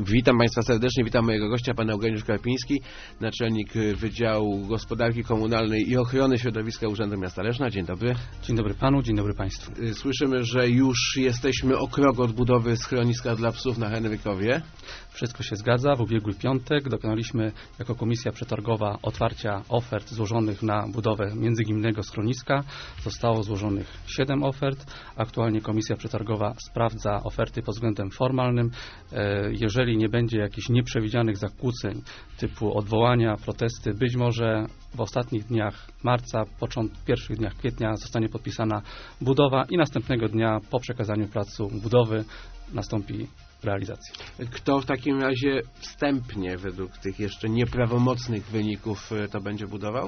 Witam Państwa serdecznie, witam mojego gościa, pana Eugeniusz Karpiński, naczelnik Wydziału Gospodarki Komunalnej i Ochrony Środowiska Urzędu Miasta Leszna. Dzień dobry. Dzień dobry panu, dzień dobry państwu. Słyszymy, że już jesteśmy o krok od budowy schroniska dla psów na Henrykowie. Wszystko się zgadza. W ubiegły piątek dokonaliśmy jako Komisja Przetargowa otwarcia ofert złożonych na budowę międzygminnego schroniska. Zostało złożonych 7 ofert. Aktualnie Komisja Przetargowa sprawdza oferty pod względem formalnym. Jeżeli nie będzie jakichś nieprzewidzianych zakłóceń typu odwołania, protesty, być może w ostatnich dniach marca, pierwszych dniach kwietnia zostanie podpisana budowa i następnego dnia po przekazaniu placu budowy nastąpi realizacja. Kto w takim razie wstępnie, według tych jeszcze nieprawomocnych wyników, to będzie budował?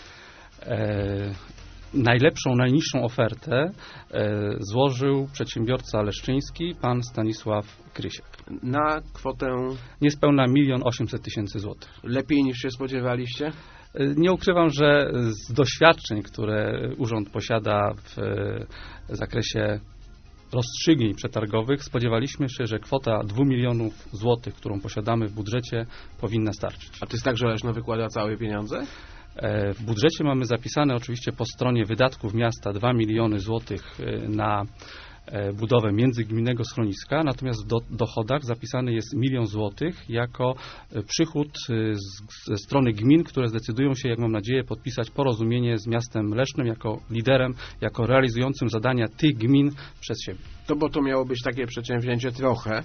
Najniższą ofertę złożył przedsiębiorca leszczyński, pan Stanisław Krysiek. Na kwotę? Niespełna 1 800 000 złotych. Lepiej niż się spodziewaliście? Nie ukrywam, że z doświadczeń, które urząd posiada w zakresie rozstrzygnięć przetargowych, spodziewaliśmy się, że kwota 2 milionów złotych, którą posiadamy w budżecie, powinna starczyć. A to jest tak, że Leszno wykłada całe pieniądze? W budżecie mamy zapisane oczywiście po stronie wydatków miasta 2 miliony złotych na budowę międzygminnego schroniska, natomiast w dochodach zapisany jest 1 milion złotych jako przychód ze strony gmin, które zdecydują się, jak mam nadzieję, podpisać porozumienie z miastem Lesznem jako liderem, jako realizującym zadania tych gmin przez siebie. Bo to miało być takie przedsięwzięcie trochę,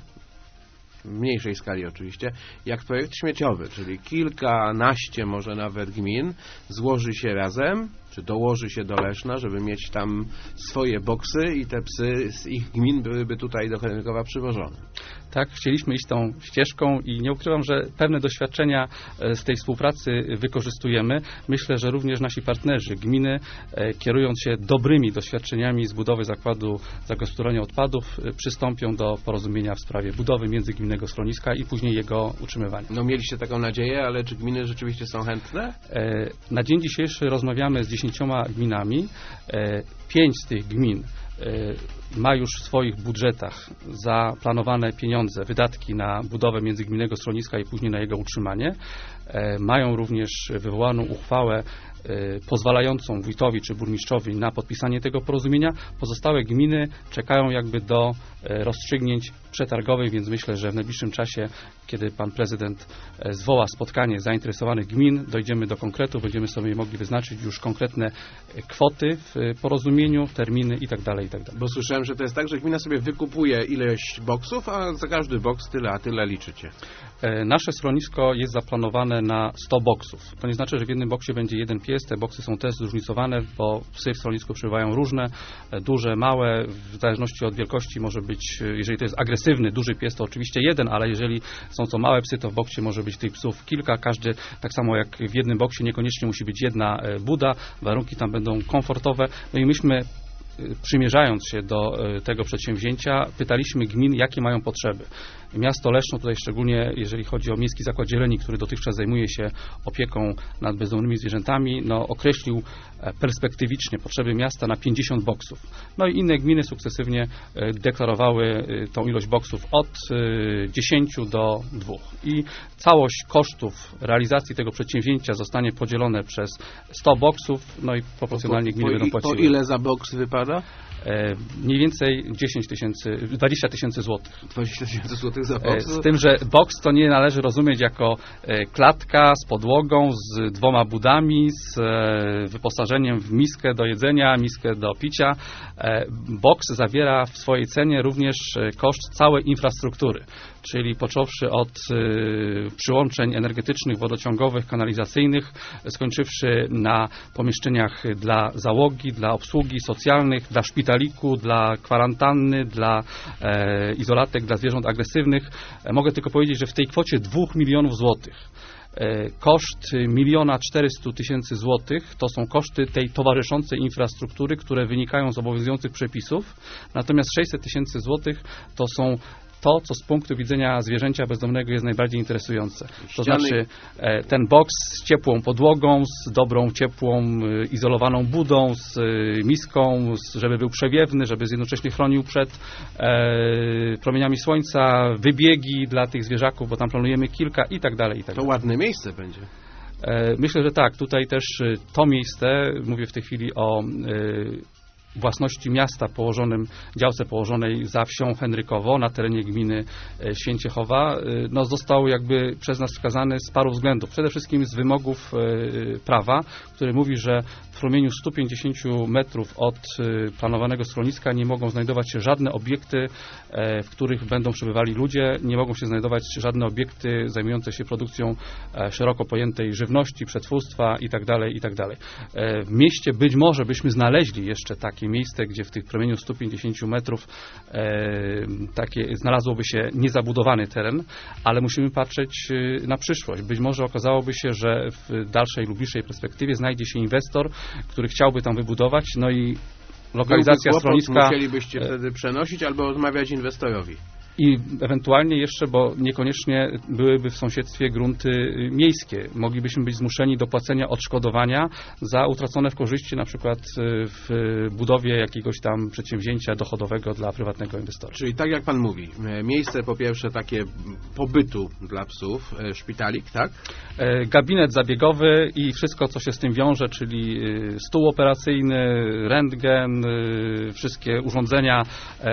w mniejszej skali oczywiście, jak projekt śmieciowy, czyli kilkanaście może nawet gmin złoży się razem, czy dołoży się do Leszna, żeby mieć tam swoje boksy i te psy z ich gmin byłyby tutaj do Henrykowa przywożone. Tak, chcieliśmy iść tą ścieżką i nie ukrywam, że pewne doświadczenia z tej współpracy wykorzystujemy. Myślę, że również nasi partnerzy, gminy, kierując się dobrymi doświadczeniami z budowy zakładu zagospodarowania odpadów, przystąpią do porozumienia w sprawie budowy międzygminnego schroniska i później jego utrzymywania. No mieliście taką nadzieję, ale czy gminy rzeczywiście są chętne? Na dzień dzisiejszy rozmawiamy z 10 gminami. 5 z tych gmin ma już w swoich budżetach zaplanowane pieniądze, wydatki na budowę międzygminnego schroniska i później na jego utrzymanie. Mają również wywołaną uchwałę pozwalającą wójtowi czy burmistrzowi na podpisanie tego porozumienia. Pozostałe gminy czekają jakby do rozstrzygnięć przetargowych, więc myślę, że w najbliższym czasie, kiedy pan prezydent zwoła spotkanie zainteresowanych gmin, dojdziemy do konkretu, będziemy sobie mogli wyznaczyć już konkretne kwoty w porozumieniu, terminy itd. Bo słyszałem, że to jest tak, że gmina sobie wykupuje ileś boksów, a za każdy boks tyle, a tyle liczycie. Nasze schronisko jest zaplanowane na 100 boksów. To nie znaczy, że w jednym boksie będzie jeden pies. Te boksy są też zróżnicowane, bo psy w schronisku przebywają różne, duże, małe, w zależności od wielkości może być, jeżeli to jest agresywny, duży pies, to oczywiście jeden, ale jeżeli są to małe psy, to w boksie może być tych psów kilka. Każdy, tak samo jak w jednym boksie, niekoniecznie musi być jedna buda. Warunki tam będą komfortowe. No i myśmy, przymierzając się do tego przedsięwzięcia, pytaliśmy gmin, jakie mają potrzeby. Miasto Leszno, tutaj szczególnie jeżeli chodzi o Miejski Zakład Zieleni, który dotychczas zajmuje się opieką nad bezdomnymi zwierzętami, określił perspektywicznie potrzeby miasta na 50 boksów. No i inne gminy sukcesywnie deklarowały tą ilość boksów od 10 do 2. I całość kosztów realizacji tego przedsięwzięcia zostanie podzielone przez 100 boksów, no i proporcjonalnie gminy będą płaciły. Po ile za boks wypada? Mniej więcej 20 tysięcy złotych. 20 tysięcy złotych za boks? Z tym, że boks to nie należy rozumieć jako klatka z podłogą, z 2 budami, z wyposażeniem w miskę do jedzenia, miskę do picia. Boks zawiera w swojej cenie również koszt całej infrastruktury, czyli począwszy od przyłączeń energetycznych, wodociągowych, kanalizacyjnych, skończywszy na pomieszczeniach dla załogi, dla obsługi socjalnych, dla szpitaliku, dla kwarantanny, dla izolatek, dla zwierząt agresywnych. Mogę tylko powiedzieć, że w tej kwocie 2 milionów złotych koszt 1 400 000 złotych to są koszty tej towarzyszącej infrastruktury, które wynikają z obowiązujących przepisów, natomiast 600 000 złotych to są to, co z punktu widzenia zwierzęcia bezdomnego jest najbardziej interesujące. To Ściany. znaczy ten boks z ciepłą podłogą, z dobrą, ciepłą, izolowaną budą, z miską, żeby był przewiewny, żeby jednocześnie chronił przed promieniami słońca, wybiegi dla tych zwierzaków, bo tam planujemy kilka i tak dalej, i tak To dalej. ładne miejsce będzie. Myślę, że tak. Tutaj też to miejsce, mówię w tej chwili o własności miasta działce położonej za wsią Henrykowo na terenie gminy Święciechowa, no został jakby przez nas wskazany z paru względów. Przede wszystkim z wymogów prawa, który mówi, że w promieniu 150 metrów od planowanego schroniska nie mogą znajdować się żadne obiekty, w których będą przebywali ludzie, nie mogą się znajdować żadne obiekty zajmujące się produkcją szeroko pojętej żywności, przetwórstwa itd., itd. W mieście być może byśmy znaleźli jeszcze takie miejsce, gdzie w tych promieniu 150 metrów znalazłoby się niezabudowany teren, ale musimy patrzeć na przyszłość. Być może okazałoby się, że w dalszej lub bliższej perspektywie znajdzie się inwestor, który chciałby tam wybudować, no i lokalizacja schroniska. Musielibyście wtedy przenosić albo odmawiać inwestorowi. I ewentualnie jeszcze, bo niekoniecznie byłyby w sąsiedztwie grunty miejskie. Moglibyśmy być zmuszeni do płacenia odszkodowania za utracone w korzyści, na przykład w budowie jakiegoś tam przedsięwzięcia dochodowego dla prywatnego inwestora. Czyli tak jak pan mówi, miejsce po pierwsze takie pobytu dla psów, szpitalik, tak? Gabinet zabiegowy i wszystko, co się z tym wiąże, czyli stół operacyjny, rentgen, wszystkie urządzenia,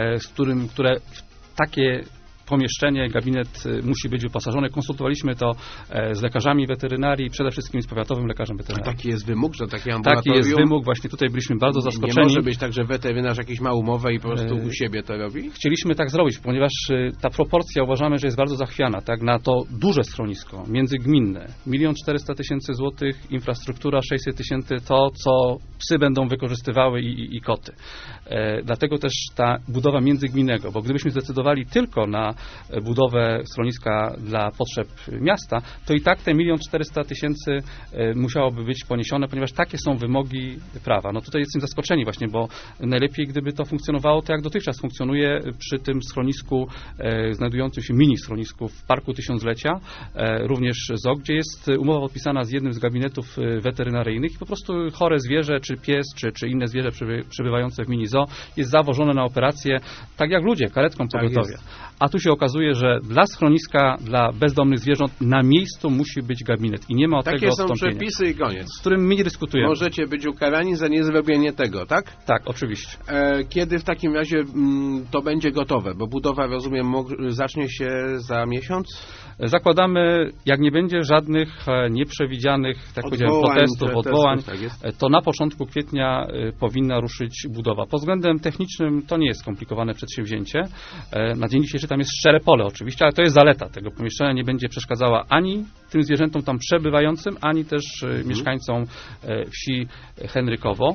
które takie pomieszczenie, gabinet musi być wyposażony. Konsultowaliśmy to z lekarzami weterynarii, przede wszystkim z powiatowym lekarzem A weterynarii. taki jest wymóg, że takie ambulatorium... Taki jest wymóg, właśnie tutaj byliśmy bardzo zaskoczeni. Nie może być tak, że weterynarz jakiś ma umowę i po prostu u siebie to robi? Chcieliśmy tak zrobić, ponieważ ta proporcja uważamy, że jest bardzo zachwiana, tak? Na to duże schronisko, międzygminne, 1 400 000 złotych, infrastruktura 600 000, to co psy będą wykorzystywały i koty. Dlatego też ta budowa międzygminnego, bo gdybyśmy zdecydowali tylko na budowę schroniska dla potrzeb miasta, to i tak te 1 400 000 musiałoby być poniesione, ponieważ takie są wymogi prawa. No tutaj jesteśmy zaskoczeni właśnie, bo najlepiej gdyby to funkcjonowało tak jak dotychczas funkcjonuje przy tym schronisku, znajdującym się mini schronisku w Parku Tysiąclecia, również ZOO, gdzie jest umowa podpisana z jednym z gabinetów weterynaryjnych i po prostu chore zwierzę, czy pies, czy inne zwierzę przebywające w mini ZOO jest zawożone na operację, tak jak ludzie, karetką pogotowia. A tu się okazuje, że dla schroniska, dla bezdomnych zwierząt na miejscu musi być gabinet i nie ma od tego odstąpienia. Takie są przepisy i koniec. Z którym my nie dyskutujemy. Możecie być ukarani za niezrobienie tego, tak? Tak, oczywiście. Kiedy w takim razie to będzie gotowe? Bo budowa, rozumiem, zacznie się za miesiąc? Zakładamy, jak nie będzie żadnych nieprzewidzianych, tak powiedziałem, protestów, odwołań, tak jest. to na początku kwietnia powinna ruszyć budowa. Pod względem technicznym to nie jest skomplikowane przedsięwzięcie. Na dzień dzisiejszy tam jest szczere pole oczywiście, ale to jest zaleta tego pomieszczenia. Nie będzie przeszkadzała ani tym zwierzętom tam przebywającym, ani też mieszkańcom wsi Henrykowo.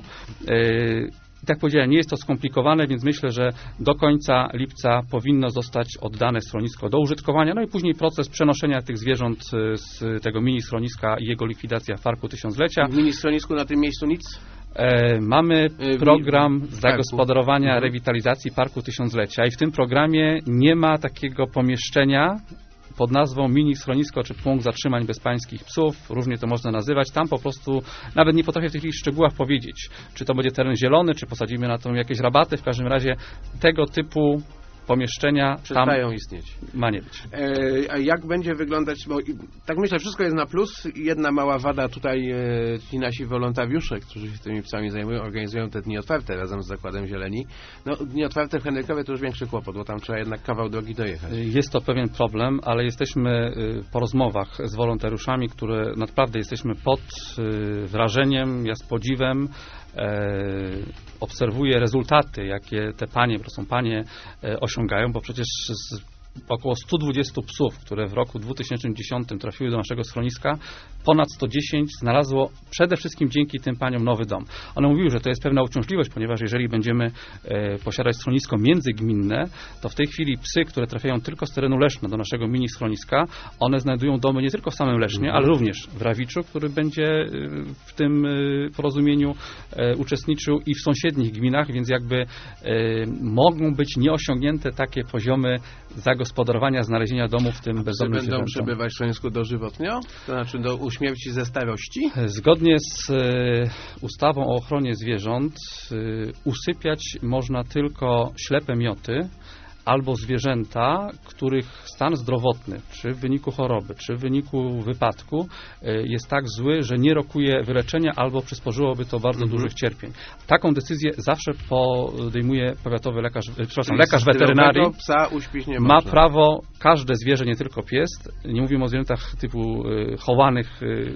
I tak powiedziałem, nie jest to skomplikowane, więc myślę, że do końca lipca powinno zostać oddane schronisko do użytkowania, no i później proces przenoszenia tych zwierząt z tego mini schroniska i jego likwidacja w Parku Tysiąclecia. W mini schronisku na tym miejscu nic? Mamy program zagospodarowania, rewitalizacji Parku Tysiąclecia i w tym programie nie ma takiego pomieszczenia pod nazwą mini schronisko czy punkt zatrzymań bezpańskich psów, różnie to można nazywać. Tam po prostu nawet nie potrafię w tych szczegółach powiedzieć, czy to będzie teren zielony, czy posadzimy na to jakieś rabaty. W każdym razie tego typu pomieszczenia przestają tam istnieć. Ma nie być. A jak będzie wyglądać, bo tak myślę, wszystko jest na plus. Jedna mała wada tutaj, ci nasi wolontariusze, którzy się tymi psami zajmują, organizują te dni otwarte razem z Zakładem Zieleni. No, dni otwarte w Henrykowie to już większy kłopot, bo tam trzeba jednak kawał drogi dojechać. Jest to pewien problem, ale jesteśmy po rozmowach z wolontariuszami, które naprawdę jesteśmy pod wrażeniem, ja z podziwem obserwuję rezultaty, jakie te panie, bo są panie, osiągają, bo przecież około 120 psów, które w roku 2010 trafiły do naszego schroniska, ponad 110 znalazło przede wszystkim dzięki tym paniom nowy dom. One mówiły, że to jest pewna uciążliwość, ponieważ jeżeli będziemy posiadać schronisko międzygminne, to w tej chwili psy, które trafiają tylko z terenu Leszna do naszego mini schroniska, one znajdują domy nie tylko w samym Lesznie, ale również w Rawiczu, który będzie w tym porozumieniu uczestniczył i w sąsiednich gminach, więc jakby mogą być nieosiągnięte takie poziomy zagospodarowania zagospodarowania, znalezienia domu w tym bezdomnym Czy będą zwierzętom. przebywać w schronisku dożywotnio? To znaczy do uśmierci ze starości? Zgodnie z ustawą o ochronie zwierząt usypiać można tylko ślepe mioty albo zwierzęta, których stan zdrowotny, czy w wyniku choroby, czy w wyniku wypadku jest tak zły, że nie rokuje wyleczenia albo przysporzyłoby to bardzo dużych cierpień. Taką decyzję zawsze podejmuje powiatowy lekarz weterynarii. Psa uśpić nie Ma można. prawo każde zwierzę, nie tylko pies. Nie mówimy o zwierzętach typu chowanych,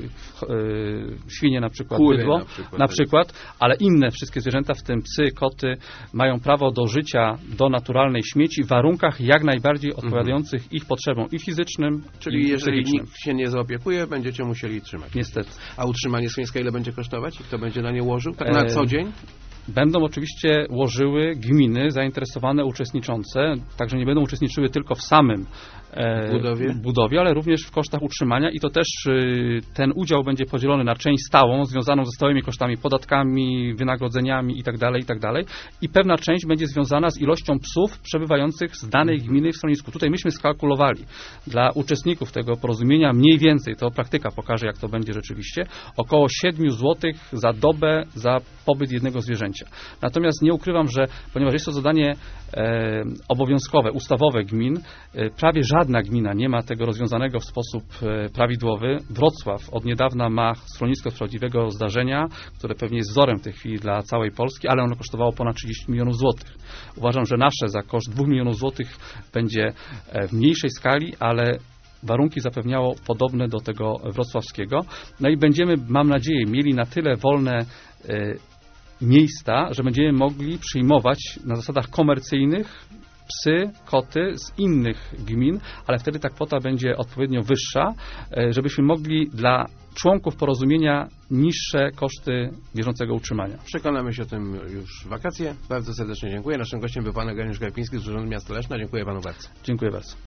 świnie na przykład, Kury bydło na przykład. ale inne wszystkie zwierzęta, w tym psy, koty, mają prawo do życia do naturalnej śmieci w warunkach jak najbardziej odpowiadających ich potrzebom i fizycznym, Czyli i jeżeli psychicznym. nikt się nie zaopiekuje, będziecie musieli trzymać. Niestety. A utrzymanie schroniska ile będzie kosztować? I kto będzie na nie łożył? Tak na E, co dzień? Będą oczywiście łożyły gminy zainteresowane, uczestniczące, także nie będą uczestniczyły tylko w samym budowie, ale również w kosztach utrzymania i to też ten udział będzie podzielony na część stałą, związaną ze stałymi kosztami, podatkami, wynagrodzeniami itd. I pewna część będzie związana z ilością psów przebywających z danej gminy w schronisku. Tutaj myśmy skalkulowali dla uczestników tego porozumienia mniej więcej, to praktyka pokaże, jak to będzie rzeczywiście, około 7 zł za dobę za pobyt jednego zwierzęcia. Natomiast nie ukrywam, że ponieważ jest to zadanie obowiązkowe, ustawowe gmin, prawie żadna gmina nie ma tego rozwiązanego w sposób prawidłowy. Wrocław od niedawna ma schronisko z prawdziwego zdarzenia, które pewnie jest wzorem w tej chwili dla całej Polski, ale ono kosztowało ponad 30 milionów złotych. Uważam, że nasze za koszt 2 milionów złotych będzie w mniejszej skali, ale warunki zapewniało podobne do tego wrocławskiego. No i będziemy, mam nadzieję, mieli na tyle wolne miejsca, że będziemy mogli przyjmować na zasadach komercyjnych psy, koty z innych gmin, ale wtedy ta kwota będzie odpowiednio wyższa, żebyśmy mogli dla członków porozumienia niższe koszty bieżącego utrzymania. Przekonamy się o tym już w wakacje. Bardzo serdecznie dziękuję. Naszym gościem był pan Eugeniusz Garpiński z Urzędu Miasta Leszna. Dziękuję panu bardzo. Dziękuję bardzo.